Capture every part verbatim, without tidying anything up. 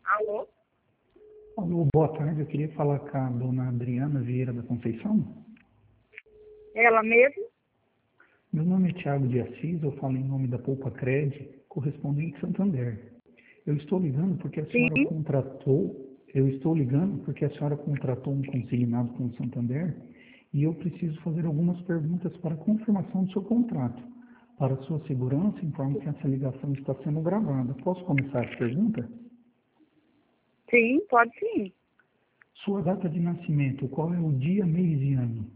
Alô? Alô, boa tarde. Eu queria falar com a dona Adriana Vieira da Conceição. Ela mesmo? Meu nome é Tiago de Assis, eu falo em nome da Poupa Cred, correspondente Santander. Eu estou ligando porque a Sim. senhora contratou, eu estou ligando porque a senhora contratou um consignado com o Santander e eu preciso fazer algumas perguntas para confirmação do seu contrato. Para sua segurança, informo que essa ligação está sendo gravada. Posso começar as perguntas? Sim, pode sim. Sua data de nascimento, qual é o dia, mês e ano?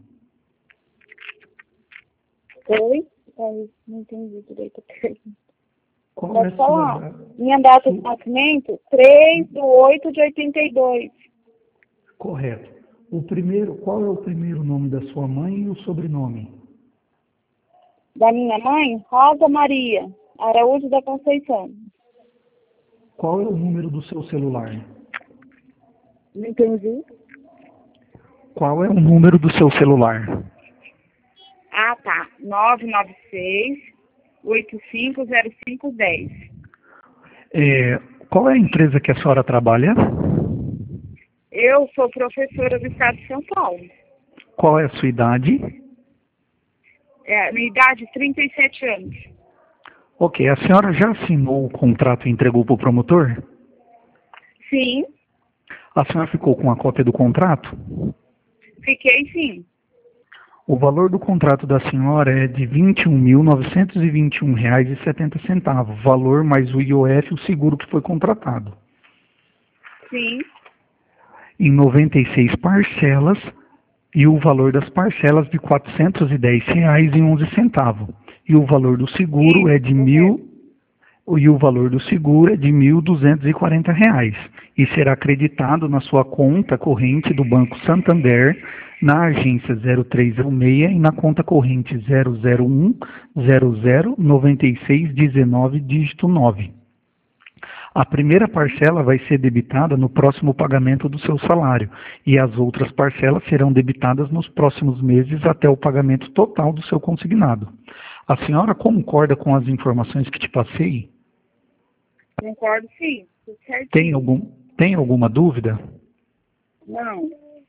Oi? Ai, não entendi direito a pergunta. Qual é Pode a sua falar. data? Minha data de Su- nascimento, três de oito de oitenta e dois. Correto. O primeiro, qual é o primeiro nome da sua mãe e o sobrenome? Da minha mãe, Rosa Maria Araújo da Conceição. Qual é o número do seu celular? Não entendi. Qual é o número do seu celular? Ah, tá. nove nove seis, oito cinco zero cinco um zero. É, qual é a empresa que a senhora trabalha? Eu sou professora do Estado de São Paulo. Qual é a sua idade? É, minha idade, trinta e sete anos. Ok, a senhora já assinou o contrato e entregou para o promotor? Sim, A senhora ficou com a cópia do contrato? fiquei sim. O valor do contrato da senhora é de vinte e um mil novecentos e vinte e um reais e setenta centavos, valor mais o I O F e o seguro que foi contratado. Sim, Em noventa e seis parcelas e o valor das parcelas de quatrocentos e dez reais e onze centavos. E o valor do seguro é isso, de correto. mil e o valor do seguro é de mil duzentos e quarenta reais e será acreditado na sua conta corrente do Banco Santander, na agência zero três zero seis e na conta corrente zero zero um zero zero nove seis um nove dígito nove. A primeira parcela vai ser debitada no próximo pagamento do seu salário e as outras parcelas serão debitadas nos próximos meses até o pagamento total do seu consignado. A senhora concorda com as informações que te passei? Concordo sim, tudo Tem, certinho. algum, tem alguma dúvida? Não,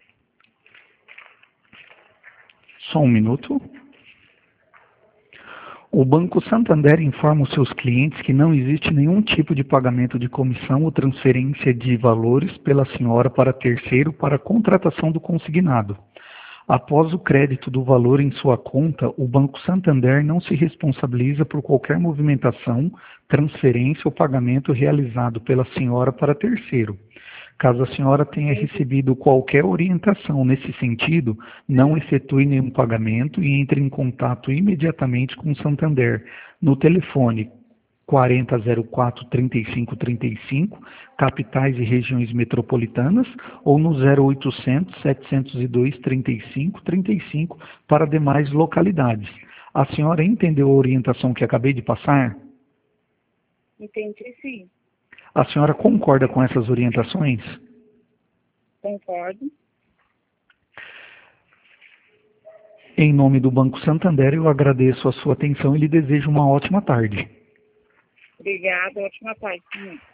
Só um minuto. O Banco Santander informa os seus clientes que não existe nenhum tipo de pagamento de comissão ou transferência de valores pela senhora para terceiro para a contratação do consignado. Após o crédito do valor em sua conta, o Banco Santander não se responsabiliza por qualquer movimentação, transferência ou pagamento realizado pela senhora para terceiro. Caso a senhora tenha entendi. recebido qualquer orientação nesse sentido, não efetue nenhum pagamento e entre em contato imediatamente com o Santander no telefone quarenta zero quatro trinta e cinco trinta e cinco, capitais e regiões metropolitanas, ou no zero oitocentos setecentos e dois trinta e cinco trinta e cinco para demais localidades. A senhora entendeu a orientação que acabei de passar? Entendi sim, A senhora concorda com essas orientações? concordo. Em nome do Banco Santander, eu agradeço a sua atenção e lhe desejo uma ótima tarde. Obrigada, ótima tarde também.